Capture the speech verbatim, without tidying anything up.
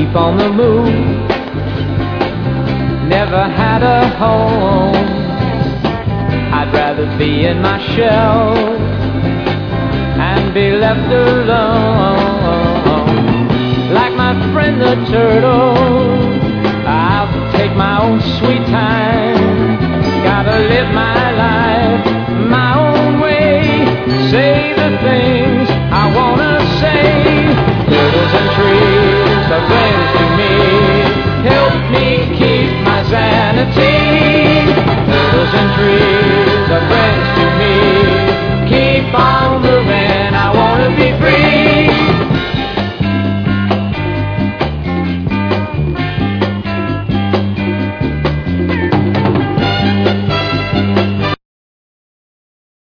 keep on the move. Never had a home. I'd rather be in my shell and be left alone. Like my friend the turtle, I'll take my own sweet time